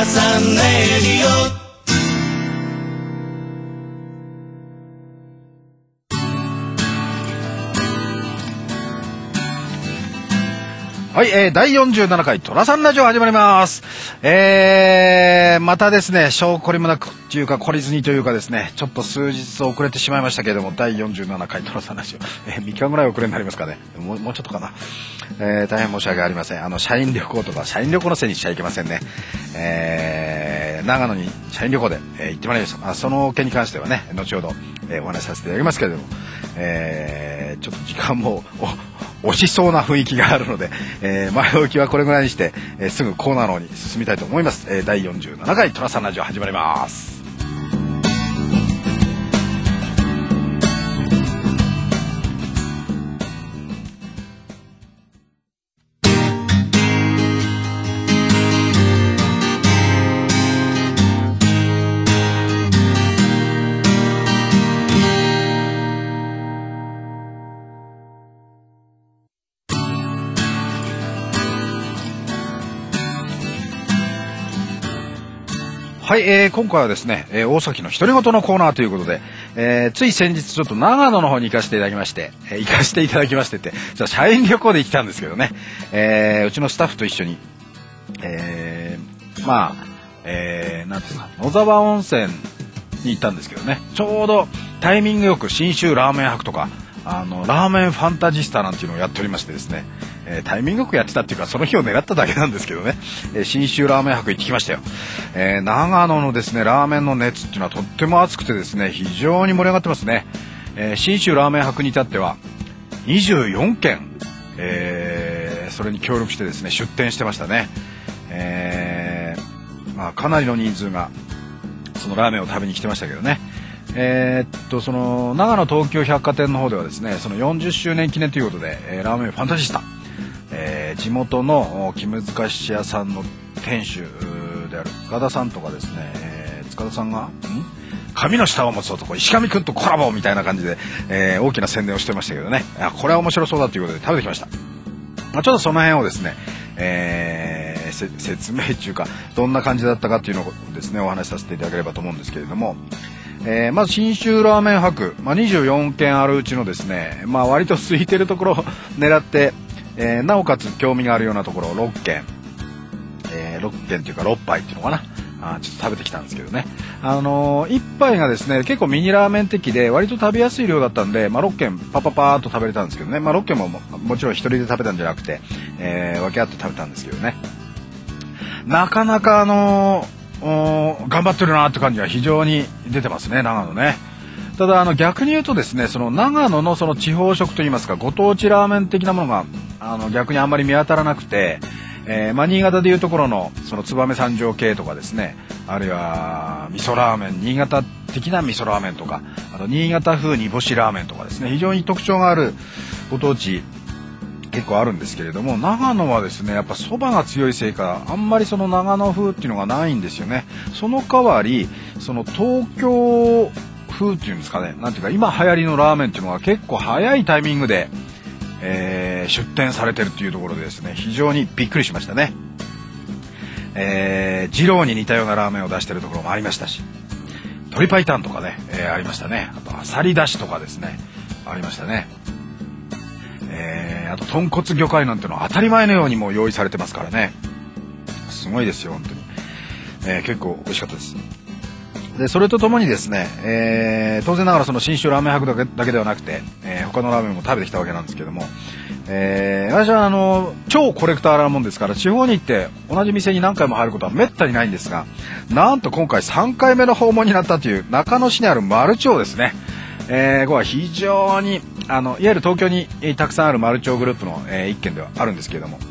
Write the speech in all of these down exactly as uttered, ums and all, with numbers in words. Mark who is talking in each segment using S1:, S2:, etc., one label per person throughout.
S1: さんレディオ。
S2: はい、えー、だいよんじゅうななかいトラさんラジオ始まります。えー、またですね、証拠りもなくというか懲りずにというかですね、ちょっと数日遅れてしまいましたけれども、だいよんじゅうななかいトラさんラジオ、えー、みっかぐらい遅れになりますかね。もう、もうちょっとかな。えー、大変申し訳ありません。あの、社員旅行とか、社員旅行のせいにしちゃいけませんね。えー、長野に社員旅行で、えー、行ってまいりました。あ、その件に関してはね、後ほど、えー、お話しさせていただきますけれども、えー、ちょっと時間も、押しそうな雰囲気があるので、えー、前置きはこれぐらいにして、えー、すぐコーナーの方に進みたいと思います。えー、だいよんじゅうななかいトラさんラジオ始まります。はい、えー、今回はですね、えー、大崎の独り言のコーナーということで、えー、つい先日ちょっと長野の方に行かせていただきまして、えー、行かせていただきましてって、じゃあ社員旅行で行きたんですけどね、えー、うちのスタッフと一緒に、えー、まあ、えー、なんていうか、野沢温泉に行ったんですけどね、ちょうどタイミングよく信州ラーメン博とか、あの、ラーメンファンタジスタなんていうのをやっておりましてですね、えー、タイミングよくやってたっていうかその日を狙っただけなんですけどね、えー、信州ラーメン博行ってきましたよ。えー、長野のですねラーメンの熱っていうのはとっても熱くてですね、非常に盛り上がってますね。えー、信州ラーメン博に至ってはにじゅうよんけん、えー、それに協力してですね出店してましたね。えー、まあかなりの人数がそのラーメンを食べに来てましたけどね。えー、っとその長野東急百貨店の方ではですね、そのよんじゅっしゅうねん記念ということで、えー、ラーメンファンタジスタ、えー、地元の気難し屋さんの店主である塚田さんとかですね、えー、塚田さんがん髪の下を持つ男石上くんとコラボみたいな感じで、えー、大きな宣伝をしてましたけどね、あこれは面白そうだということで食べてきました。まあ、ちょっとその辺をですね、えー、説明っていうかどんな感じだったかっていうのをですねお話しさせていただければと思うんですけれども、えー、まず信州ラーメン博、まあ、にじゅうよんけんあるうちのですね、まあ、割と空いてるところを狙って、えー、なおかつ興味があるようなところをろっけん、えー、ろっけんというかろっぱいっていうのかな、あちょっと食べてきたんですけどね、あのー、いっぱいがですね結構ミニラーメン的で割と食べやすい量だったんで、まあ、ろっけんパパパーっと食べれたんですけどね、まあ、ろっけんももちろん一人で食べたんじゃなくて、えー、分け合って食べたんですけどね、なかなかあのー頑張ってるなって感じが非常に出てますね長野ね。ただあの逆に言うとですね、その長野のその地方食といいますかご当地ラーメン的なものがあの逆にあんまり見当たらなくて、えー、まあ新潟でいうところのその燕三条系とかですね、あるいは味噌ラーメン、新潟的な味噌ラーメンとか、あと新潟風煮干しラーメンとかですね、非常に特徴があるご当地結構あるんですけれども、長野はですねやっぱそばが強いせいかあんまりその長野風っていうのがないんですよね。その代わりその東京風っていうんですかね、なんていうか今流行りのラーメンっていうのが結構早いタイミングで、えー、出店されてるっていうところでですね非常にびっくりしましたね。えー、二郎に似たようなラーメンを出してるところもありましたし、鶏白湯とかね、えー、ありましたね。あとあさりだしとかですねありましたね。えー、あと豚骨魚介なんてのは当たり前のようにもう用意されてますからね、すごいですよ本当に、えー、結構美味しかったです。でそれとともにですね、えー、当然ながらその信州ラーメン博だけ、だけではなくて、えー、他のラーメンも食べてきたわけなんですけども、えー、私はあの超コレクターなもんですから地方に行って同じ店に何回も入ることはめったにないんですが、なんと今回さんかいめの訪問になったという中野市にあるマルチョウですね。えー、ここは非常にあのいわゆる東京にたくさんあるマルチョウグループの、えー、一軒ではあるんですけれども、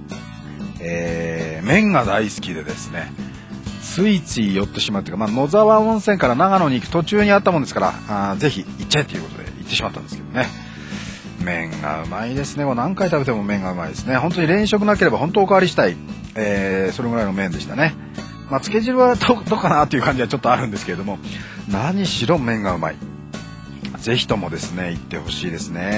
S2: えー、麺が大好きでですねついつい寄ってしまうというか、まあ、野沢温泉から長野に行く途中にあったもんですから、あぜひ行っちゃえということで行ってしまったんですけどね、麺がうまいですね。もう何回食べても麺がうまいですね。本当に連食なければ本当おかわりしたい、えー、それぐらいの麺でしたね。まあ、つけ汁は ど, どうかなという感じはちょっとあるんですけれども、何しろ麺がうまい。ぜひともですね行ってほしいですね。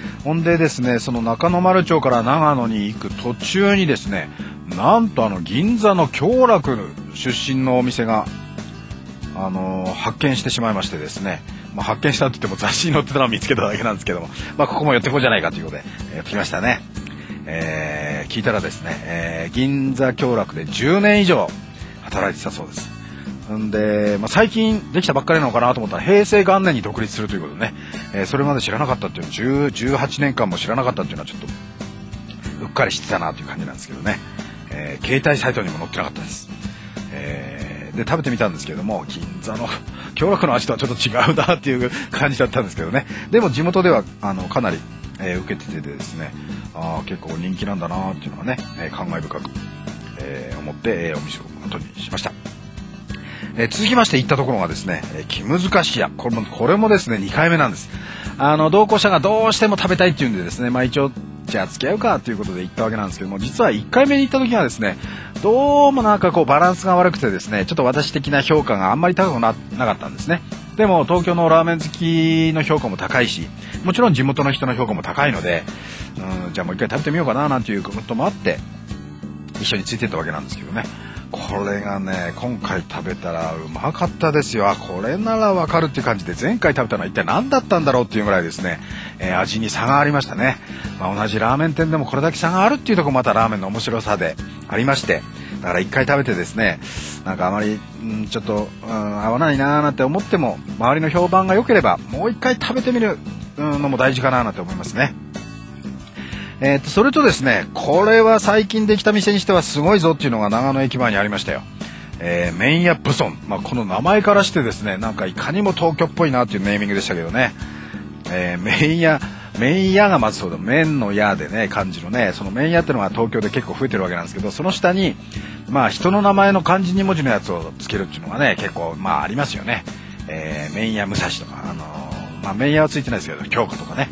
S2: ほんでですね、その中野丸町から長野に行く途中にですね、なんとあの銀座の京楽出身のお店が、あのー、発見してしまいましてですね、まあ、発見したって言っても雑誌に載ってたのを見つけただけなんですけども、まあ、ここも寄ってこうじゃないかということで、えー、やってきましたね。えー、聞いたらですね、えー、銀座京楽でじゅうねん以上働いてたそうです。んで、まあ、最近できたばっかりなのかなと思ったら平成元年に独立するということでね、えー、それまで知らなかったっていうのじゅう、じゅうはちねんかんも知らなかったっていうのはちょっとうっかり知ってたなという感じなんですけどね、えー、携帯サイトにも載ってなかったです。えー、で食べてみたんですけども、銀座の京楽の味とはちょっと違うなっていう感じだったんですけどね。でも地元ではあのかなり、えー、受けててですね、あ結構人気なんだなっていうのがね、えー、感慨深く、えー、思って、えー、お店を後にしました。えー、続きまして行ったところがですね、えー、気難し屋。これもこれもですねにかいめなんです。あの同行者がどうしても食べたいっていうんでですね、まあ一応じゃあ付き合うかということで行ったわけなんですけども、実はいっかいめに行った時はですね、どうもなんかこうバランスが悪くてですね、ちょっと私的な評価があんまり高く な, なかったんですね。でも東京のラーメン好きの評価も高いし、もちろん地元の人の評価も高いので、うん、じゃあもう一回食べてみようかななんていうこともあって一緒についてったわけなんですけどね。これがね、今回食べたらうまかったですよ。これならわかるっていう感じで、前回食べたのは一体何だったんだろうっていうぐらいですね、えー、味に差がありましたね。まあ、同じラーメン店でもこれだけ差があるっていうところもまたラーメンの面白さでありまして、だから一回食べてですね、なんかあまり、うん、ちょっと、うん、合わないなーなんて思っても、周りの評判が良ければもう一回食べてみるのも大事かななんて思いますね。えー、とそれとですね、これは最近できた店にしてはすごいぞっていうのが長野駅前にありましたよ。えー、麺屋ブソン、まあ、この名前からしてですね、なんかいかにも東京っぽいなっていうネーミングでしたけどね、えー、麺屋麺屋がまずそうだ、麺の屋でね、漢字のね、その麺屋っていうのが東京で結構増えてるわけなんですけど、その下にまあ人の名前の漢字に文字のやつをつけるっていうのがね、結構まあありますよね。えー、麺屋武蔵とか、あのー、まあ麺屋はついてないですけど京子とかね、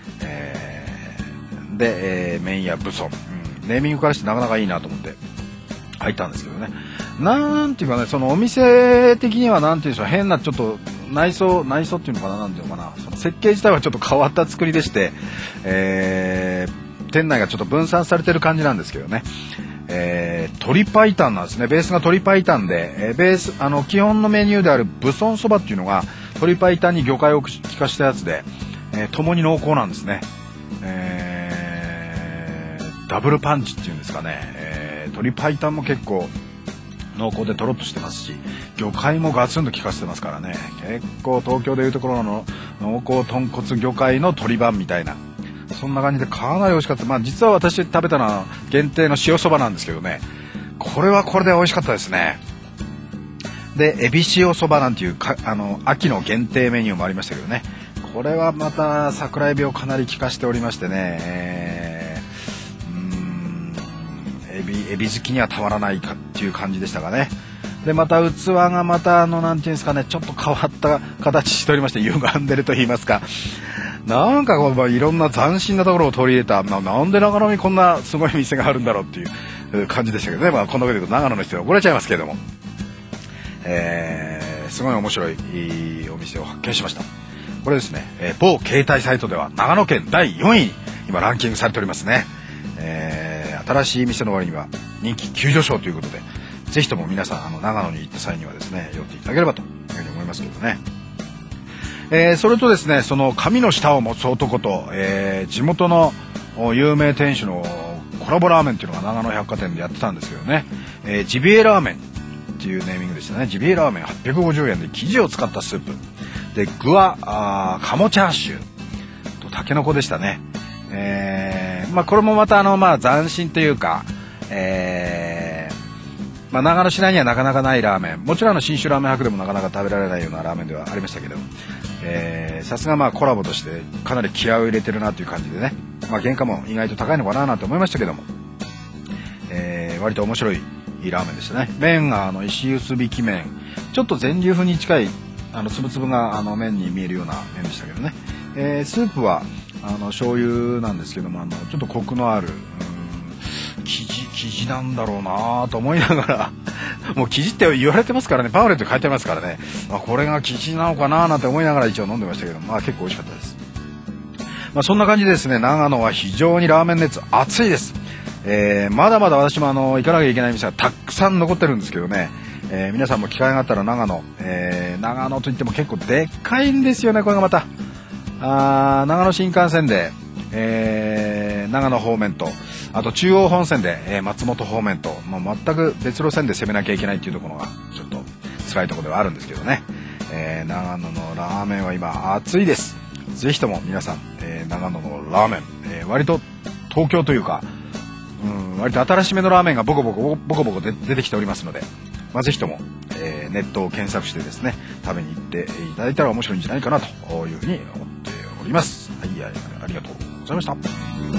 S2: で、えー、麺屋ブソン、うん、ネーミングからしてなかなかいいなと思って入ったんですけどね、なんていうかね、そのお店的にはなんていうんでしょう、変なちょっと内装内装っていうのかな、なんていうのかな、その設計自体はちょっと変わった作りでして、えー、店内がちょっと分散されてる感じなんですけどね、えー、鶏白湯なんですね。ベースが鶏白湯で、えー、ベースあの基本のメニューであるブソンそばっていうのが鶏白湯に魚介を効かしたやつで、えー、共に濃厚なんですね。えーダブルパンチっていうんですかね、えー、鶏白湯も結構濃厚でとろっとしてますし、魚介もガツンと効かせてますからね、結構東京でいうところの濃厚豚骨魚介の鶏版みたいな、そんな感じでかなり美味しかった。まあ実は私食べたのは限定の塩そばなんですけどね、これはこれで美味しかったですね。でエビ塩そばなんていうか、あの秋の限定メニューもありましたけどね、これはまた桜エビをかなり効かしておりましてね、えーエビ、エビ好きにはたまらないかっていう感じでしたかね。でまた器がまたあのなんていうんですかね、ちょっと変わった形しておりまして、歪んでると言いますか、なんかこう、まあ、いろんな斬新なところを取り入れた、な, なんで長野にこんなすごい店があるんだろうっていう感じでしたけどね。まあこんなこと言うと長野の人は怒られちゃいますけれども、えー、すごい面白いいいお店を発見しました。これですね、えー、某携帯サイトでは長野県だいよんいに今ランキングされておりますね。えー、新しい店の割には人気急上昇ということで、ぜひとも皆さんあの長野に行った際にはですね寄っていただければというふうに思いますけどね。えー、それとですね、その神の舌を持つ男と、えー、地元の有名店主のコラボラーメンっていうのが長野百貨店でやってたんですけどね、えー、ジビエラーメンっていうネーミングでしたね。ジビエラーメンはっぴゃくごじゅうえんで生地を使ったスープで、具はあ鴨チャーシューとタケノコでしたね。えーまあ、これもまたあの、まあ、斬新というか、えーまあ、長野市内にはなかなかないラーメン、もちろんあの信州ラーメン博でもなかなか食べられないようなラーメンではありましたけど、さすがまあコラボとしてかなり気合を入れてるなという感じでね、まあ、原価も意外と高いのかななんて思いましたけども、えー、割と面白いいいラーメンでしたね。麺があの石臼びき麺、ちょっと全粒粉に近いあのつぶつぶがあの麺に見えるような麺でしたけどね、えー、スープはあの醤油なんですけども、あのちょっとコクのある、うん、生地生地なんだろうなと思いながらもう生地って言われてますからね、パンフレットに書いてますからね、まあ、これが生地なのかななんて思いながら一応飲んでましたけど、まあ結構美味しかったです。 まあ、そんな感じでですね、長野は非常にラーメン熱熱いです。えー、まだまだ私もあの行かなきゃいけない店がたくさん残ってるんですけどね、えー、皆さんも機会があったら長野、えー、長野といっても結構でっかいんですよね、これがまた。あ長野新幹線で、えー、長野方面と、あと中央本線で、えー、松本方面と、もう全く別路線で攻めなきゃいけないっていうところがちょっと辛いところではあるんですけどね、えー、長野のラーメンは今熱いです。ぜひとも皆さん、えー、長野のラーメン、えー、割と東京というか、うん、割と新しめのラーメンがボコボコボコボコで出てきておりますので、まあ、ぜひとも、えー、ネットを検索してですね、食べに行っていただいたら面白いんじゃないかなというふうに思っております。はい、ありがとうございました。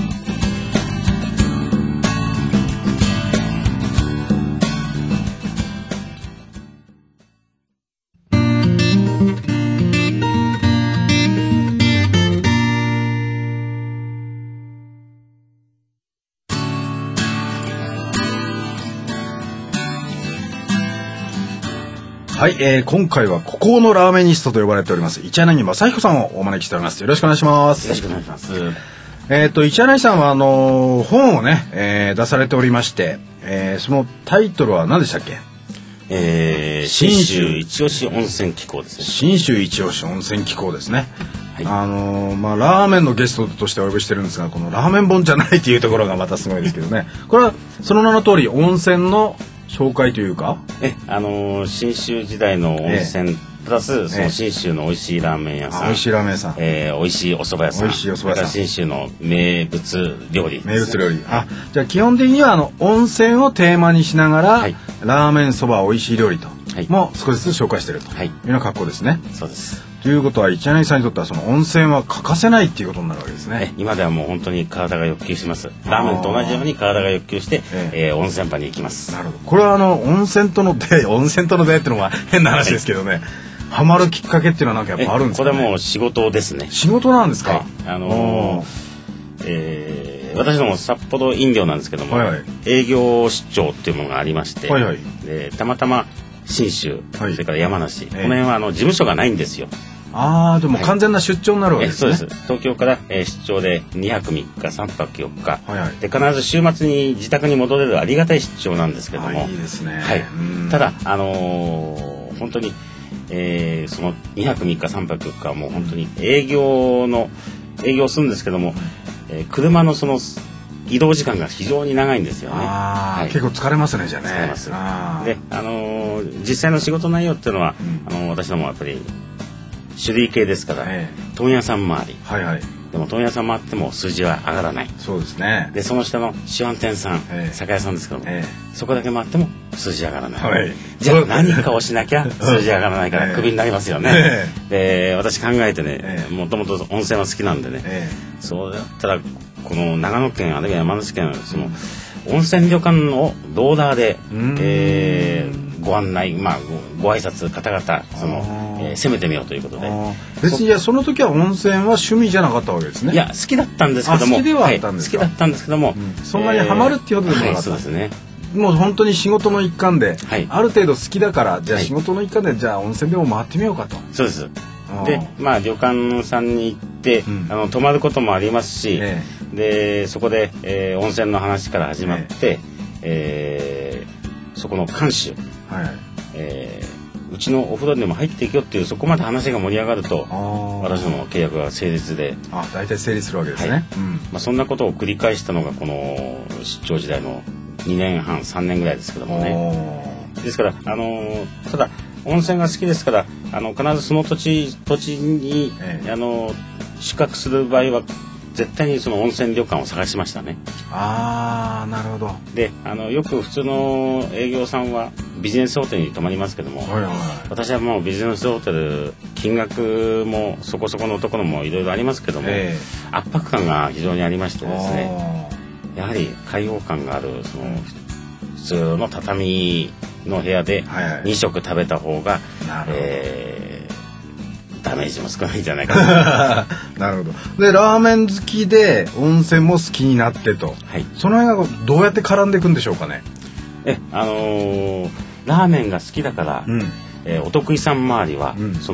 S2: はい、えー、今回は孤高のラーメニストと呼ばれております市柳正彦さんをお招きしております。よろしくお願いします。
S3: よろしくお願いします。
S2: えっ、ー、と市柳さんはあのー、本をね、えー、出されておりまして、えー、そのタイトルは何でしたっけ？
S3: えー、信州一押し温泉機構ですね。
S2: 信州一押し温泉機構ですね。
S3: はい、
S2: あのー、まあラーメンのゲストとしてお呼びしてるんですが、このラーメン本じゃないっていうところがまたすごいですけどね。これはその名の通り温泉の紹介というか、
S3: え、あのー、信州時代の温泉、ええ、プラスその信州の美味しいラーメン屋さん、
S2: 美味しいラーメン屋さん、
S3: えー、美味しいお蕎麦屋さん、
S2: 美味しいお蕎麦屋さん、
S3: 信州の名物料理、
S2: 名物料理。あ、じゃあ基本的にはあの温泉をテーマにしながら、はい、ラーメン、蕎麦、美味しい料理と、はい、もう少しずつ紹介しているというような格好ですね。
S3: そうです。
S2: ということは市柳さんにとってはその温泉は欠かせないっていうことになるわけですね。
S3: 今ではもう本当に体が欲求します。ラーメンと同じように体が欲求して、えええー、温泉場に行きます。
S2: なるほど。これはあの温泉との出温泉との出会いっていうのは変な話ですけどね、はい、ハマるきっかけっていうのはなんかやっぱあるんですかね。
S3: これはもう仕事ですね。
S2: 仕事なんですか。はい、
S3: あのーえー、私ども札幌飲料なんですけども、はいはい、営業出張っていうものがありまして、はいはい、でたまたま信州、はい、それから山梨、えー、この辺はあの事務所がないんですよ。
S2: ああ、でも完全な出張になるわけですね。
S3: はい、そうです。東京から、えー、出張でにはくみっかさんぱくよっか、はいはい、で必ず週末に自宅に戻れるありがたい出張なんですけども、
S2: いいですね。
S3: はい、ただあのー、本当に、えー、そのにはくみっかさんぱくよっかはもう本当に営業の営業するんですけども、えー、車のその移動時間が非常に長いんですよね。
S2: あ、はい、結構疲れますね、じゃあね。
S3: 疲れます。で、あのー、実際の仕事内容っていうのは、うん、あのー、私どもやっぱり種類系ですから、ええ、問屋さん回り、はいはい、でも問屋さん回っても数字は上がらない。
S2: そうですね。
S3: でその下の塩庵店さん、ええ、酒屋さんですけども、ええ、そこだけ回っても数字上がらない、はい、じゃあ何かをしなきゃ数字上がらないからクビになりますよね、ええ、で私考えてね、もともと温泉は好きなんでね、ええ、そうだったらこの長野県あるいは山梨県その温泉旅館をローダーで、えー、ご案内、まあ、ご, ご挨拶方々その、えー、攻めてみようということで。
S2: 別にその時は温泉は趣味じゃなかったわけですね。
S3: いや好きだったんですけども、
S2: 好きではあったんですか。
S3: はい、好きだったんですけども、
S2: うん、そんなにハマるっていうことでもなかった、
S3: はい、そうですね。
S2: もう本当に仕事の一環で、はい、ある程度好きだからじゃあ仕事の一環で、はい、じゃあ温泉でも回ってみようかと。
S3: そうです。でまあ旅館さんに行って、うん、あの泊まることもありますし、ええ、でそこで、えー、温泉の話から始まって、ええー、そこの監修、はいはい、えー、うちのお風呂にでも入っていくよっていうそこまで話が盛り上がると私どもの契約が成立で、
S2: あ大体成立するわけですね、はい、
S3: うん、まあ、そんなことを繰り返したのがこの出張時代のにねんはんさんねんぐらいですけどもね。ですから、あのー、ただ温泉が好きですからあの必ずその土地土地に、ええ、あの宿泊する場合は絶対にその温泉旅館を探しましたね。
S2: あーなるほど。
S3: であのよく普通の営業さんはビジネスホテルに泊まりますけども、はいはい、私はもうビジネスホテル金額もそこそこのところもいろいろありますけども、えー、圧迫感が非常にありましてですね、やはり開放感があるその普通の畳の部屋でに食食べた方が、はい、えー、ダメージも少ないんじゃないかな。
S2: なるほど。でラーメン好きで温泉も好きになってと、はい、その辺がどうやって絡んでいくんでしょうかね。
S3: えあのー、ラーメンが好きだから、うん、えー、お得意さん周りは、うん、その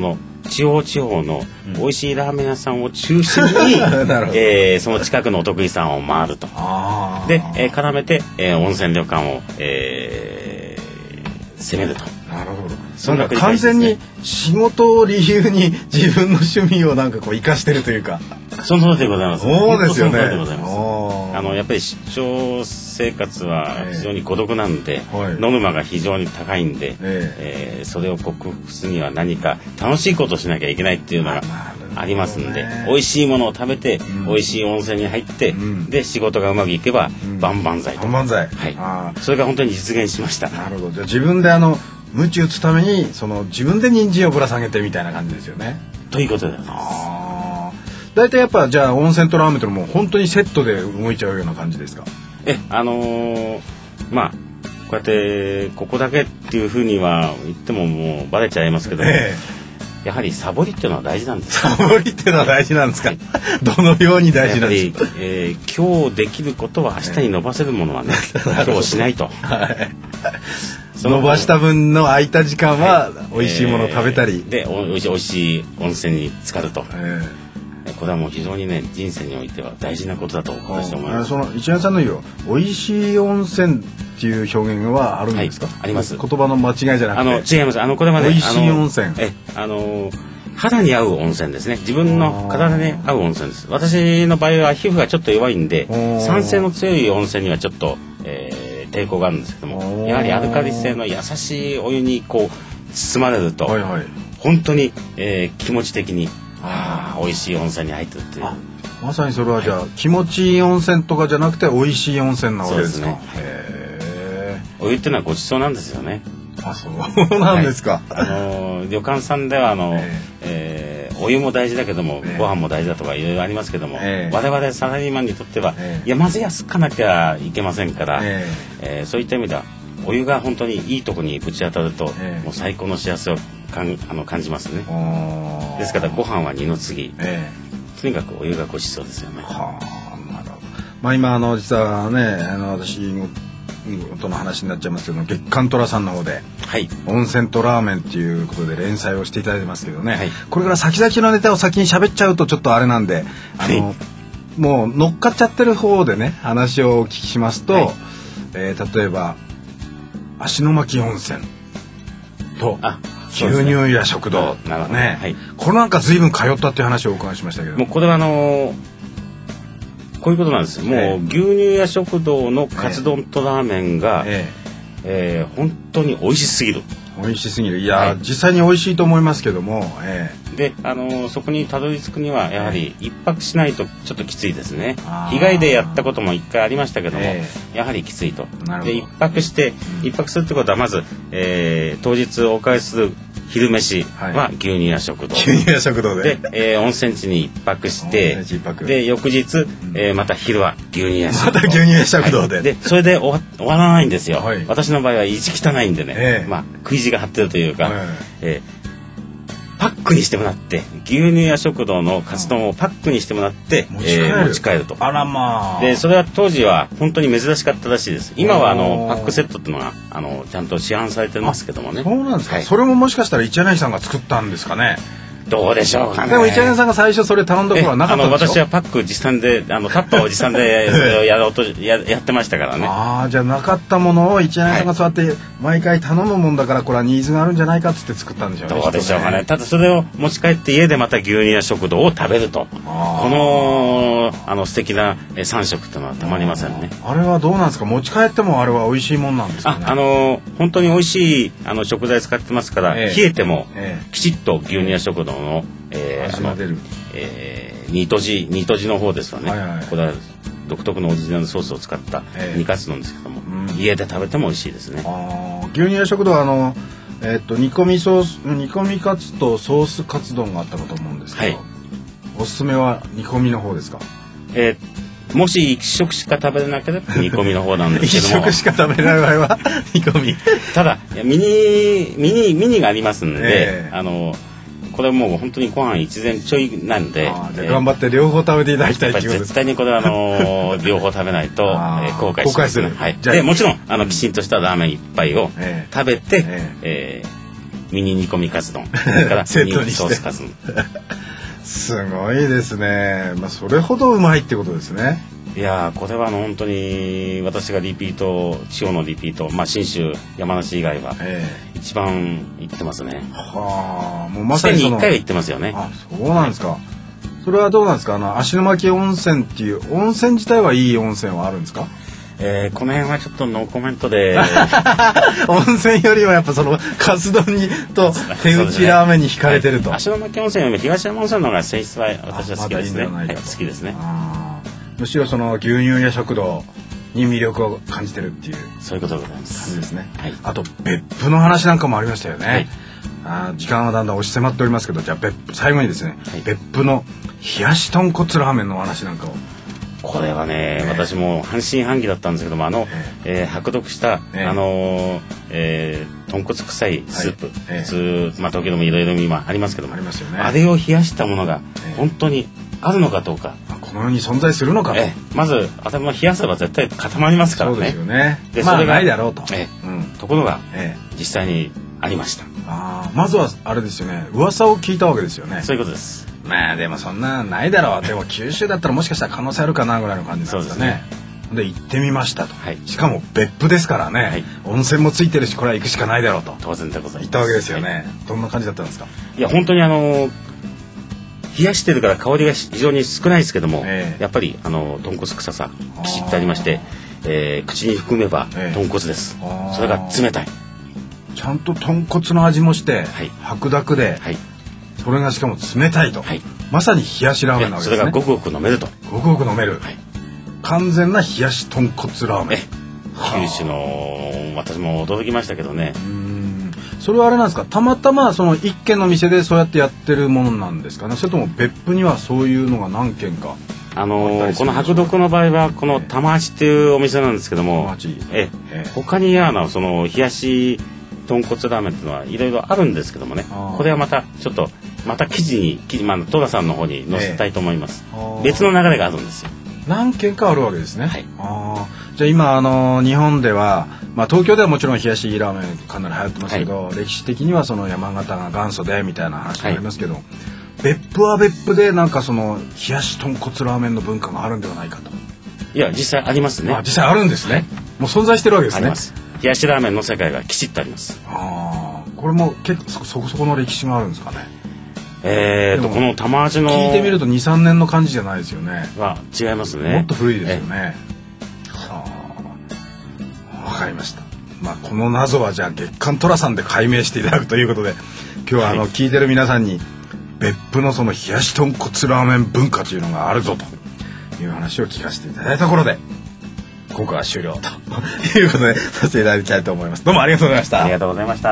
S3: 地方地方の美味しいラーメン屋さんを中心に、えー、その近くのお得意さんを回ると。で、えー、絡めて、えー、温泉旅館を、えー、攻めると。
S2: なるほど。
S3: そんな
S2: 完全に仕事を理由に自分の趣味をなんかこう生かしてるというか。
S3: その通りでございます。
S2: そうですよね。
S3: その通りでございます。あのやっぱり出張生活は非常に孤独なんで、えーはい、ノルマが非常に高いんで、えーえー、それを克服するには何か楽しいことをしなきゃいけないっていうのがありますんで、ね、美味しいものを食べて、うん、美味しい温泉に入って、うん、で仕事がうまくいけば、うん、万々歳と。
S2: 万々歳。
S3: はい。あ、それが本当に実現しました。
S2: なるほど。じゃあ自分であの鞭打つためにその自分で人参をぶら下げてみたいな感じですよね。
S3: ということでございます。
S2: 大体やっぱじゃあ温泉とラーメンともう本当にセットで動いちゃうような感じですか？
S3: えあのー、まあこうやってここだけっていうふうには言ってももうバレちゃいますけども、えー、やはりサボりっていうのは大事なんです。
S2: サボりっていうのは大事なんですか？はい、どのように大事なんですか？
S3: えー、今日できることは明日に伸ばせるものはね、えー、今日しないと。はい
S2: 伸ばした分の空いた時間は美味しいものを食べたり、
S3: えー、でおいしい、おいしい温泉に浸かると、えー、これはもう非常にね人生においては大事なことだと私は思います。
S2: その一円さんの言う美味しい温泉っていう表現はあるんですか？はい、
S3: あります。
S2: 言葉の間違いじゃなくて
S3: あの違います。あのこれはね
S2: 美味しい温泉、
S3: えあの肌に合う温泉ですね。自分の体に合う温泉です。私の場合は皮膚がちょっと弱いんで酸性の強い温泉にはちょっと、えー抵抗があるんですけども、やはりアルカリ性の優しいお湯にこう包まれると、はいはい、本当に、えー、気持ち的にあ美味しい温泉に入ってるっていう。
S2: まさにそれはじゃあ、はい、気持ちいい温泉とかじゃなくて美味しい温泉なわけですか？そうですね。へ
S3: ー。お湯っていうのはごちそうなんですよね。
S2: あ、そうなんですか。
S3: はい、あの旅館さんではあの、えー、お湯も大事だけども、ご飯も大事だとかいろいろありますけども、えー、我々サラリーマンにとっては、えー、いやまず安かなきゃいけませんから、えーえー、そういった意味ではお湯が本当にいいところにぶち当たると、えー、もう最高の幸せをかんあの感じますね。ですからご飯は二の次、えー、とにかくお湯がごちそうですよね。は
S2: あ、なるほど。まあ今あの実はねあの私との話になっちゃいますけど月刊トラさんの方で、はい、温泉とラーメンっていうことで連載をしていただいてますけどね、はい、これから先々のネタを先に喋っちゃうとちょっとあれなんであの、はい、もう乗っかっちゃってる方でね話をお聞きしますと、はい、えー、例えば芦ノ牧温泉と牛乳屋食堂なのね、はい、これなんか随分通ったっていう話をお伺いしましたけど
S3: もうこれはあのーこういうことなんです。もう牛乳屋食堂のカツ丼とラーメンが、えええー、本当に美味しすぎる。
S2: 美味しすぎる。いや、はい、実際に美味しいと思いますけども、え
S3: ー、で、あのー、そこにたどり着くにはやはり一泊しないとちょっときついですね。日帰りでやったことも一回ありましたけども、えー、やはりきついと。で、一泊して一泊するってことはまず、えー、当日お返しする昼飯は牛乳屋食堂、
S2: はい、牛乳屋食堂で、
S3: で、えー、温泉地に一泊してで翌日、えー、また昼は牛乳屋食堂、
S2: また牛乳屋食堂で、
S3: はい、でそれで終わ、終わらないんですよ、はい、私の場合は意地汚いんでね、えー、まあ食い地が張ってるというか、はい、えーパックにしてもらって牛乳屋食堂のカツ丼をパックにしてもらって持ち帰る、えー、持ち帰ると。
S2: あらまあ。
S3: でそれは当時は本当に珍しかったらしいです。今はあのパックセットっていうのがあのちゃんと市販されてますけどもね。
S2: そうなんですか、はい、それももしかしたら一柳さんが作ったんですかね。
S3: どうでしょうかね。
S2: でも一柳さんが最初それ頼んだ頃はなかったんでしょ。
S3: あの私はパック持参であのタッパーを持参でそれをやろうと や, やってましたからね。
S2: ああ、じゃあなかったものを一柳さんがそうやって毎回頼むもんだからこれはニーズがあるんじゃないかっつって作ったんでしょうね。
S3: どうでしょうかね。ただそれを持ち帰って家でまた牛乳屋食堂を食べると、このあの素敵な三食っていうのはたまりませんね。
S2: あれはどうなんですか。持ち帰ってもあれは美味しいもんなんですかね。
S3: あ、あの本当に美味しいあの食材使ってますから、ええ、冷えても、ええ、きちっと牛乳屋食堂のえー、
S2: 味が出る、
S3: えー、ニトジニトジの方ですよね、はいはい、これは独特のオリジナルソースを使った煮カツなんですけども、えー、家で食べても美味しいですね。
S2: あ、牛乳屋食堂はあの、えー、っと煮込みソース煮込みカツとソースカツ丼があったかと思うんですけど、はい、おすすめは煮込みの方ですか。
S3: えー、もし一食しか食べれなければ煮込みの方なんですけども
S2: 一食しか食べれない場合は煮込み
S3: ただミニミニミニがありますんで、えー、あのこれはもう本当にご飯一膳ちょいなんで、
S2: あ、じゃあ頑張って両方食べていただきたいということです。
S3: 絶対にこれはあのー、両方食べないと、えー、後悔しますね。はい、でもちろんあのきちんとしたラーメン一杯を食べて、えーえー、 ミニ煮込みカツ丼それからミニソースカツ丼
S2: すごいですね。まあそれほどうまいってことですね。
S3: いやーこれはあの本当に私がリピート地方のリピート、まあ、信州山梨以外は一番行ってますね。
S2: はあ、もうまさにその
S3: いっかいは行ってますよね。
S2: あ、そうなんですか。はい、それはどうなんですか。あの芦ノ牧温泉っていう温泉自体はいい温泉はあるんですか。
S3: えー、この辺はちょっとノーコメントで
S2: 温泉よりはやっぱそのカツ丼にと手打ちラーメンに惹かれてると、
S3: ね、はい、芦ノ牧温泉よりも東山温泉の方が性質は私は好きですね。ま、いいはい、好きですね。
S2: むしろその牛乳や食堂に魅力を感じてるっていう
S3: そういうことでございます
S2: 感じですね。
S3: はい、
S2: あと別府の話なんかもありましたよね。はい、あ時間はだんだん押し迫っておりますけど、じゃあ別府最後にですね、はい、別府の冷やし豚骨ラーメンのお話なんかを。
S3: これはね、えー、私も半信半疑だったんですけども、あの、えーえー、白読した、えー、あのーえー、豚骨臭いスープ、はい、えー、普通、まあ、東京でもいろいろ今ありますけども
S2: ありますよね、
S3: あれを冷やしたものが本当にあるのかどうか、
S2: えー、この世に存在するのかと、
S3: えー、まず頭冷やせば絶対固まりますからね。
S2: そうですよね。
S3: で
S2: まあ、それがないだろうと、
S3: えーうん、ところが、えー、実際にありました。
S2: あまずはあれですよね、噂を聞いたわけですよね。
S3: そういうことです。
S2: まあでもそんなないだろう。でも九州だったらもしかしたら可能性あるかなぐらいの感じなんですかね。で、ね、行ってみましたと、はい、しかも別府ですからね、はい、温泉もついてるしこれは行くしかないだろうと
S3: 当然でございます。
S2: 行ったわけですよね、はい、どんな感じだったんですか。
S3: いや本当にあの冷やしてるから香りが非常に少ないですけども、えー、やっぱりあの豚骨臭さきちっとありまして、えー、口に含めば豚骨です、えー、それが冷たい、
S2: ちゃんと豚骨の味もして、はい、白濁で、はい、それがしかも冷たいと、はい、まさに冷やしラーメンなわけですね。
S3: それがごくごく飲めると。
S2: ごくごく飲める、はい、完全な冷やし豚骨ラーメン。
S3: 九州の私も驚きましたけどね。
S2: うーん、それはあれなんですか、たまたまその一軒の店でそうやってやってるものなんですかね、それとも別府にはそういうのが何軒か。
S3: あのー、この白毒の場合はこの玉八っていうお店なんですけども、ええ他にあのその冷やし豚骨ラーメンっていうのはいろいろあるんですけどもね、これはまたちょっとまた記事に記事、まあ、戸田さんの方に載せたいと思います、えー、別の流れがあるんですよ。
S2: 何軒かあるわけですね。
S3: はい、
S2: あじゃあ今あの日本では、まあ、東京ではもちろん冷やしラーメンかなり流行ってますけど、はい、歴史的にはその山形が元祖でみたいな話がありますけど、はい、別府は別府でなんかその冷やし豚骨ラーメンの文化があるんではないかと。
S3: いや実際ありますね。
S2: あ実際あるんですね、はい、もう存在してるわけですね。
S3: あります。冷やしラーメンの世界がきちっとあります。
S2: あこれも結構そこそこの歴史があるんですかね。
S3: えーとこの玉味の
S2: 聞いてみると にさんねんの感じじゃないですよね。
S3: は違いますね。
S2: もっと古いですよね。はあ、わかりました。まあこの謎はじゃあ月刊トラさんで解明していただくということで、今日はあの、はい、聞いてる皆さんに別府のその冷やし豚骨ラーメン文化というのがあるぞという話を聞かせていただいたところで、今回は終了ということでさせていただきたいと思います。どうもありがとうございました。
S3: ありがとうございました。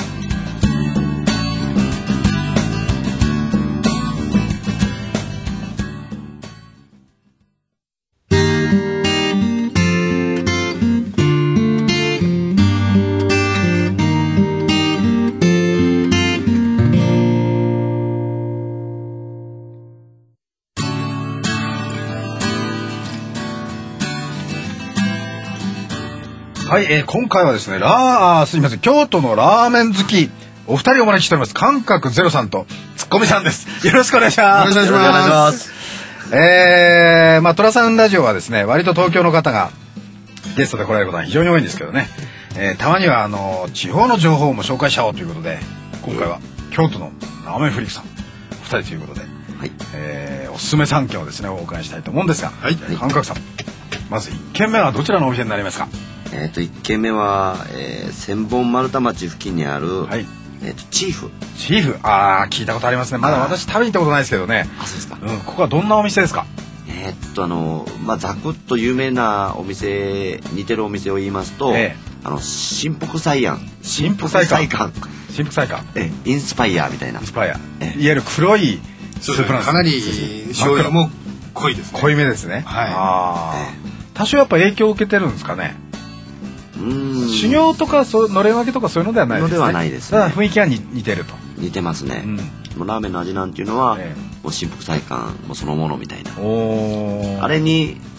S2: はい、えー、今回はですね、ラー、すみません、京都のラーメン好き、お二人お招きしております。感覚ゼロさんとツッコミさんです。よろしくお願いします。
S4: よろしくお願いします。
S2: えー、まあ、トラさんラジオはですね、割と東京の方がゲストで来られることが非常に多いんですけどね、えー、たまにはあの、地方の情報も紹介しちゃおうということで、今回は京都のラーメンフリークさん、お二人ということで、はい、えー、おすすめさんけんをですね、お伺いしたいと思うんですが、はい、感覚さん、まずいっけんめはどちらのお店になりますか？
S4: えー、といっけんめは、えー、千本丸太町付近にある、はい、えー、とチーフ
S2: チーフああ聞いたことありますね。まだ私食べに行ったことないですけどね。
S4: あそうですか、
S2: うん、ここはどんなお店ですか？
S4: えー、っとあのまあざくっと有名なお店似てるお店を言いますと、えー、あの新福菜庵
S2: 新福菜館新福菜館
S4: えインスパイアみたいな
S2: インスパイア、えー、いわゆる黒いスープなんです。
S5: かなり醤油も濃いですね。
S2: 濃いめですね。はい。あえー、多少やっぱ影響を受けてるんですかね。
S4: うん
S2: 修行とかそうのれん分けとかそういうのではないですね。
S4: のではないですね。
S2: ただ雰囲気は似てると。
S4: 似てますね、うん、ラーメンの味なんていうのは、ええ、もう新福菜館もそのものみたいな。おあれに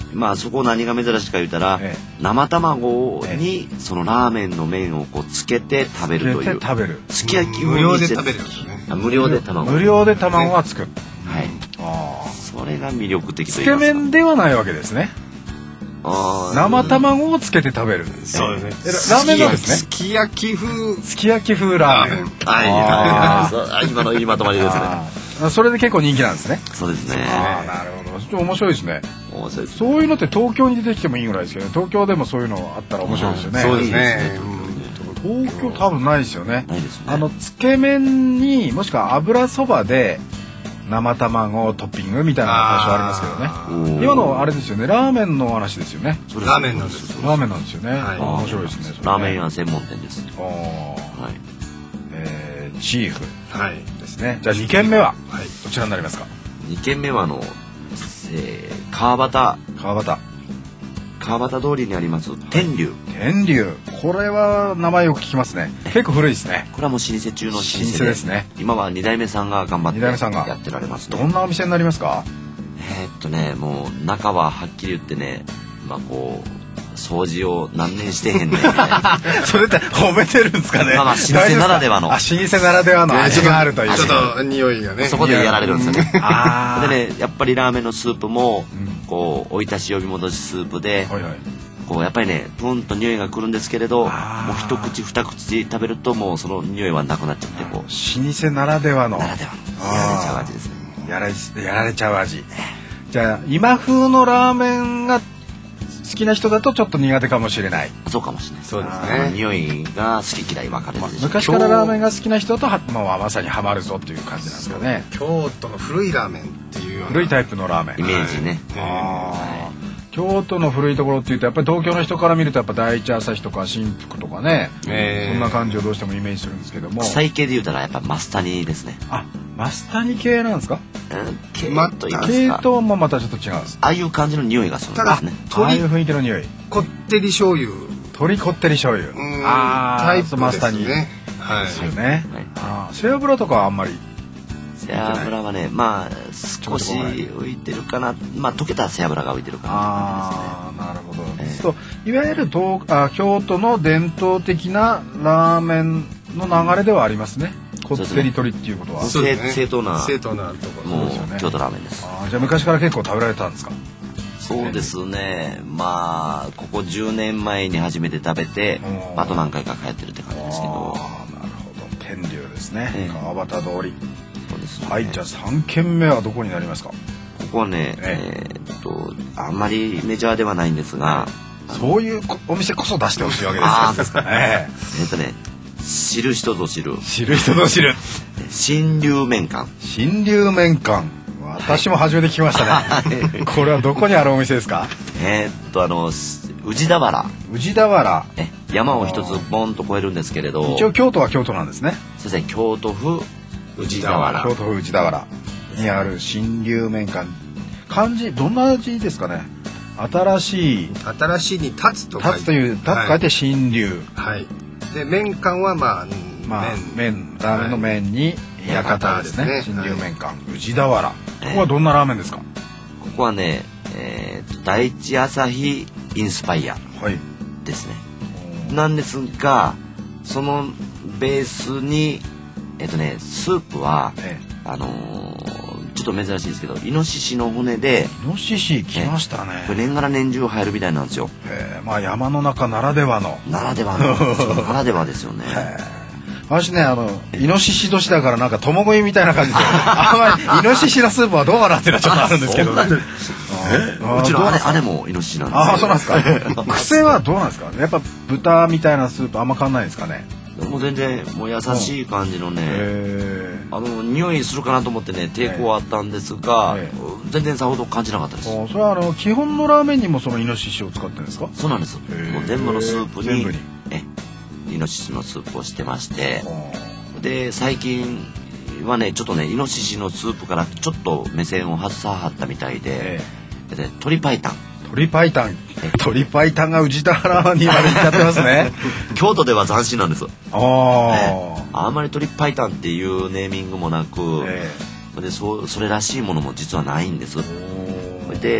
S4: まあそこ何が珍しいか言ったら、ええ、生卵にそのラーメンの麺をこうつけて食べるという。
S2: 食べる。
S4: すき焼き
S5: 無料で食べるんですね。
S4: 無料で卵。
S2: 無料で卵がつく。はい。
S4: ああ。それが魅力的と
S2: つけ麺ではないわけですね。生卵をつけて食べる。
S5: そうです
S2: ね。ラーメンなんですね。
S5: すき焼き風。
S2: すき焼き風ラーメン。
S4: はい。今のいいまとまりですね。
S2: それで結構人気なんですね。
S4: そうですね。
S2: ああ、なるほど。ちょっと面白いですね。
S4: 面白いです。
S2: そういうのって東京に出てきてもいいぐらいですけどね。東京でもそういうのあったら面白いですよね。
S5: そうですね。
S2: 東京多分ないですよね。
S4: ないですね。
S2: あのつけ麺にもしくは油そばで生卵トッピングみたいなのが多少ありますけどね。今のあれですよね。ラーメンの話ですよね。
S5: ラーメンなんです。
S2: ラーメンなんですよね。面白いですね。
S4: ラーメン屋専門店です。
S2: はい。えー、チーフですね。じゃあに軒目はどちらになりますか。
S4: に軒目はあの、えー、川端
S2: 川端
S4: 川端通りにあります天龍。
S2: 天龍、これは名前よく聞きますね。結構古いですね。
S4: これはもう老舗中の老舗で、
S2: 老舗ですね。
S4: 今はに代目さんが頑張ってやってられます。
S2: どんなお店になりますか。
S4: えー、っとねもう中ははっきり言ってね、まあこう掃除を何年してへんねん
S2: それって褒めてるんですかね。
S4: まあまあ老舗ならではの、
S2: あ、老舗ならではの味があるという、
S5: ちょっと匂いがね、
S4: そこでやられるんですよね。でね、やっぱりラーメンのスープもこうおいたし呼び戻しスープで、はいはい、こうやっぱりねプンと匂いがくるんですけれど、もう一口二口食べるともうその匂いはなくなっちゃって、こう
S2: 老舗ならではの
S4: ならではのやられちゃう味ですね。
S2: やられやられちゃう味。じゃあ今風のラーメンが好きな人だとちょっと苦手かもしれない。
S4: そうかもしれない。
S5: そうですね。
S4: 匂いが好き嫌い分かれるでしょう。
S2: 昔からラーメンが好きな人とは、まあ、まさにハマるぞっていう感じなんですかね。
S5: 京都の古いラーメンっていうような
S2: 古いタイプのラーメン
S4: イメージね。
S2: あー、京都の古いところっていうとやっぱり東京の人から見るとやっぱ第一朝日とか新福とかね、えー、そんな感じをどうしてもイメージするんですけども、
S4: 臭い系で言うたらやっぱマスタニですね。
S2: あ、マスタニ系なんですか。
S4: 系
S2: と系統もまたちょっと違うんです。
S4: ああいう感じの匂いがするんですね。
S2: ああいう雰囲気の匂い。
S5: こってり醤油。
S2: 鶏こってり醤油。
S5: ああ、タイプ
S2: マスタニ
S5: ですね。
S2: はい。ですよね。ああ、背脂とかはあんまり。
S4: 背脂はね、まあ少し浮いてるかな。まあ溶けた背脂が浮いてるかな。
S2: ああ、なるほど。えー、といわゆる東あ京都の伝統的なラーメンの流れではありますね。こってり鶏っていうことは。
S4: そうですね。正当な。
S5: 正当なところ。
S4: もう京都ラーメンです。
S2: ああ、じゃあ昔から結構食べられたんですか。
S4: そうですね。まあここじゅうねんまえに初めて食べて、あと何回か帰ってるって感じですけど。
S2: ああ、なるほど。天龍ですね。えー、川端通り。
S4: そうですね。
S2: はい、じゃあ三軒目はどこになりますか。
S4: ここはね、えー、っとあんまりメジャーではないんですが、
S2: そういうお店こそ出してほしいわけですよ。
S4: ああ、ですかね。えっとね、知る人ぞ知る。
S2: 知る人ぞ知る。
S4: 新龍麺館。
S2: 新龍麺館。私も初めて聞きましたね。これはどこにあるお店ですか。
S4: えっとあの宇治田原。
S2: 宇治田原。
S4: え、山を一つボンと越えるんですけれど。
S2: 一応京都は京都なんですね。
S4: そうですね、京都府宇治田原。
S2: 京都府宇治田原にある新龍麺館。漢字どんな字ですかね。新しい。
S5: 新しいに立つと
S2: 書いて。立つという立つと書いて新龍。
S5: はい。で麺館はまあ、
S2: まあ、麺ラーメンの麺に館ですね。新龍麺館宇治田原。ここはどんなラーメンですか。
S4: ここはね、えー、第一朝日インスパイアですね。はい、なんですが、そのベースにえっとねスープは、ええ、あのー、ちょっと珍しいですけどイノシシの骨で。
S2: イノシシ来ましたね。
S4: これ年がら年中入るみたいなんですよ。
S2: えー、まあ山の中ならではの。
S4: ならではのならではですよね。
S2: 私ね、あのイノシシ年だからなんか共食いみたいな感じであんまりイノシシのスープはどうかなっていうのはちょっとあるんですけどね。
S4: うちの姉、姉もイノシシなんですよ。
S2: ああ、そうなんですか。癖はどうなんですか。やっぱ豚みたいなスープあんま変わんないですかね。
S4: もう全然もう優しい感じのね、あの匂いするかなと思ってね抵抗あったんですが、全然さほど感じなかったです。
S2: それはあの基本のラーメンにもそのイノシシを使ってるんですか。
S4: そうなんです。もう全部のスープにえイノシシのスープをしてまして、で最近はねちょっとねイノシシのスープからちょっと目線を外さはったみたいで、で鶏白湯。
S2: 鶏白湯。鶏白湯が宇治田原にまで行っちゃってますね。
S4: 京都では斬新なんです。
S2: ああ、
S4: あんまり鶏白湯っていうネーミングもなく、えー、で そ, それらしいものも実はないんです。で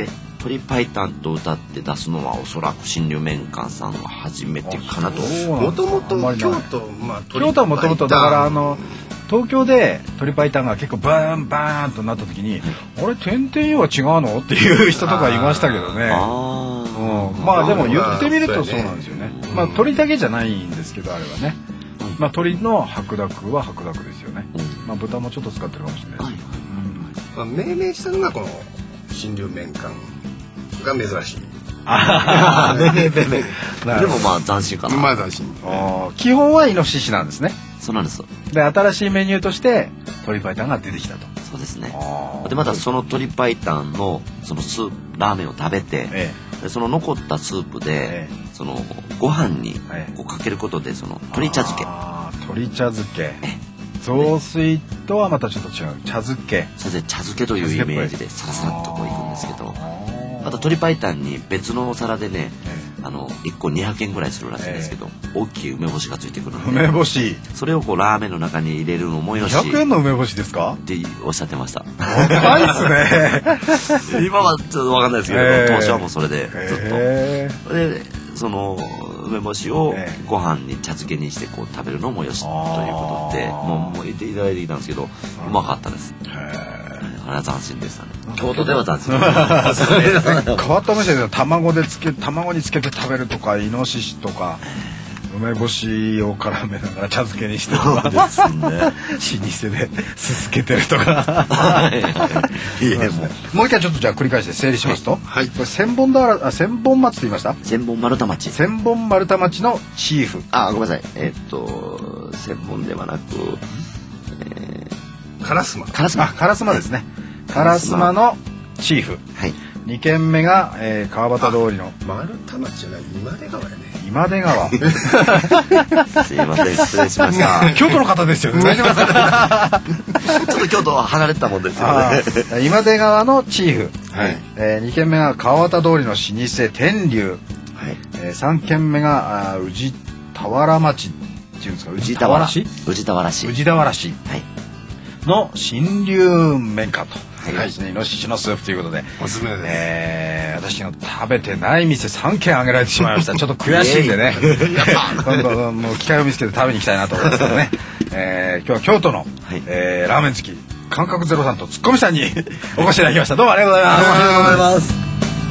S4: 鳥白湯と歌って出すのはおそらく新龍麺館さんが初めてかなと。
S5: もともと京都、まあ、
S2: 京都はもともとだからあの東京で鳥白湯が結構バーンバーンとなった時に、うん、あれ天天湯は違うのっていう人とかいましたけどね。あ、うん、まあでも言ってみるとそうなんですよね。まあ鳥だけじゃないんですけどあれはね、うん、まあ鳥の白濁は白濁ですよね、うん、まあ豚もちょっと使ってるかもしれないですけど、
S5: まあ、命名したのがこの新龍麺館が珍しい。
S4: ああ、ねねねね。でもまあ斬新かな。
S5: まあ斬新。
S2: あ、基本はイノシシなんですね。
S4: そうなんです。
S2: で新しいメニューとして鶏白湯が出てきたと。
S4: そうですね。でまたその鶏白湯のそのスープラーメンを食べて、ええ、でその残ったスープで、ええ、そのご飯にこうかけることでその鶏茶漬け。
S2: ああ、鶏茶漬け。雑炊とはまたちょっと違う茶漬け。
S4: それで茶漬けというイメージでサラサラっとこういくんですけど、また鶏白湯に別のお皿でね、えー、あのいっこにひゃくえんぐらいするらしいんですけど、えー、大きい梅干しがついてくるので、
S2: 梅干し
S4: それをこうラーメンの中に入れるのもよし。
S2: ひゃくえんの梅干しですか
S4: っておっしゃってました。
S2: 高いっすね。
S4: 今はちょっと分かんないですけど、えー、当初はもうそれでずっと、えー、でその梅干しをご飯に茶漬けにしてこう食べるのもよしということで、もうもう言っていただいていたんですけど、うまかったです。あれは斬新でしたね。京都では斬新。
S2: 変わったお店で卵でつけ卵につけて食べるとか、イノシシとか梅干しを絡めながら茶漬けにしてとかですね。老舗ですすけてるとか。いやもうもう一回ちょっとじゃあ繰り返して整理しますと、はい、これ千本だ千本松と言いました。
S4: 千本丸太町。
S2: 千本丸太町のチーフ。
S4: あ、ごめんなさい。えー、っと千本ではなく、
S5: えー、烏丸。
S2: 烏丸。烏丸ですね。烏丸のチーフ。はい。二軒目が、えー、川端通りの
S5: 丸太町じゃない今出川やね。
S2: 今出川。
S4: すいません、失礼しました。
S2: 京都の方ですよね。大丈夫ですか。
S4: ちょっと京都は離れてたもんですよ
S2: ね。今出川のチーフ。はい。えー、二軒目が川端通りの老舗天龍。はい。えー、三軒目があ宇治田原町っていうんですか。宇治田原市。
S4: 宇治田原市。
S2: 宇治田原市。はい。の新龍麺館と。はい、イノシシのスープということで、
S5: おすすめです。
S2: えー、私の食べてない店さんけん挙げられてしまいました。ちょっと悔しいんでね。今度もう機会を見つけて食べに行きたいなと思いますけどね。えー、今日は京都の、はい、えー、ラーメン好き感覚ゼロさんとツッコミさんにお越しいただきました。どうもありがとうございます。
S4: ありがとうございます。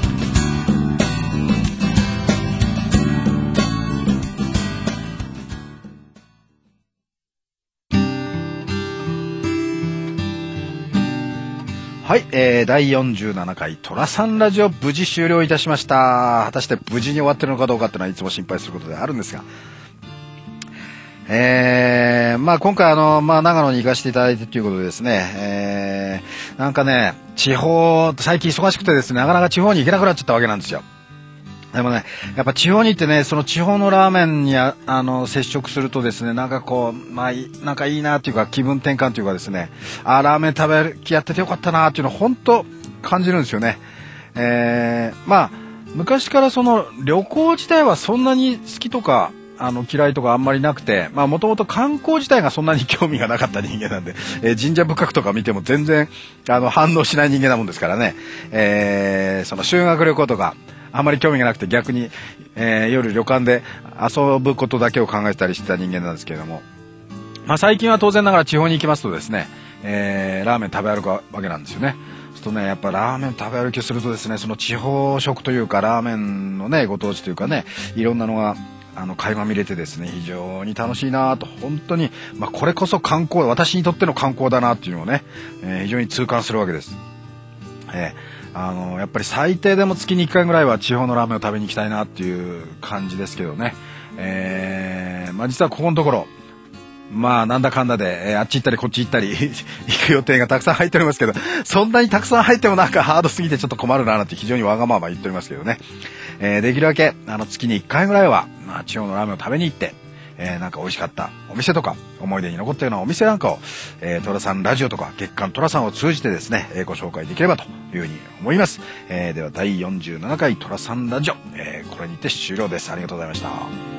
S2: はい、えー、だいよんじゅうななかい寅さんラジオ無事終了いたしました。果たして無事に終わってるのかどうかっていうのはいつも心配することであるんですが、えー、まあ今回あの、まあ長野に行かせていただいてということでですね、えー、なんかね、地方、最近忙しくてですね、なかなか地方に行けなくなっちゃったわけなんですよ。でもね、やっぱ地方に行ってね、その地方のラーメンにああの接触するとですね、なんかこう、まあ、なんかいいなっていうか気分転換というかですね、あ、ラーメン食べる気やっててよかったなっていうのを本当感じるんですよね。えー、まあ昔からその旅行自体はそんなに好きとかあの嫌いとかあんまりなくて、まあもともと観光自体がそんなに興味がなかった人間なんで、えー、神社仏閣とか見ても全然あの反応しない人間なもんですからね、えー、その修学旅行とかあんまり興味がなくて逆に、えー、夜旅館で遊ぶことだけを考えてたりしてた人間なんですけれども、まあ最近は当然ながら地方に行きますとですね、えー、ラーメン食べ歩くわけなんですよね。そうするとね、やっぱラーメン食べ歩きするとですね、その地方食というかラーメンのねご当地というかね、いろんなのがあの垣間見れてですね、非常に楽しいなと、本当に、まあ、これこそ観光、私にとっての観光だなっていうのをね、えー、非常に痛感するわけです。えーあのやっぱり最低でも月にいっかいぐらいは地方のラーメンを食べに行きたいなっていう感じですけどね、えーまあ、実はここのところまあなんだかんだで、えー、あっち行ったりこっち行ったり行く予定がたくさん入っておりますけど、そんなにたくさん入ってもなんかハードすぎてちょっと困るななんて非常にわがまま言っておりますけどね、えー、できるだけあの月にいっかいぐらいは、まあ、地方のラーメンを食べに行って、えー、なんか美味しかったお店とか思い出に残ったようなお店なんかを、えー、トラさんラジオとか月刊トラさんを通じてですね、えー、ご紹介できればというふうに思います。えー、ではだいよんじゅうななかいトラさんラジオ、えー、これにて終了です。ありがとうございました。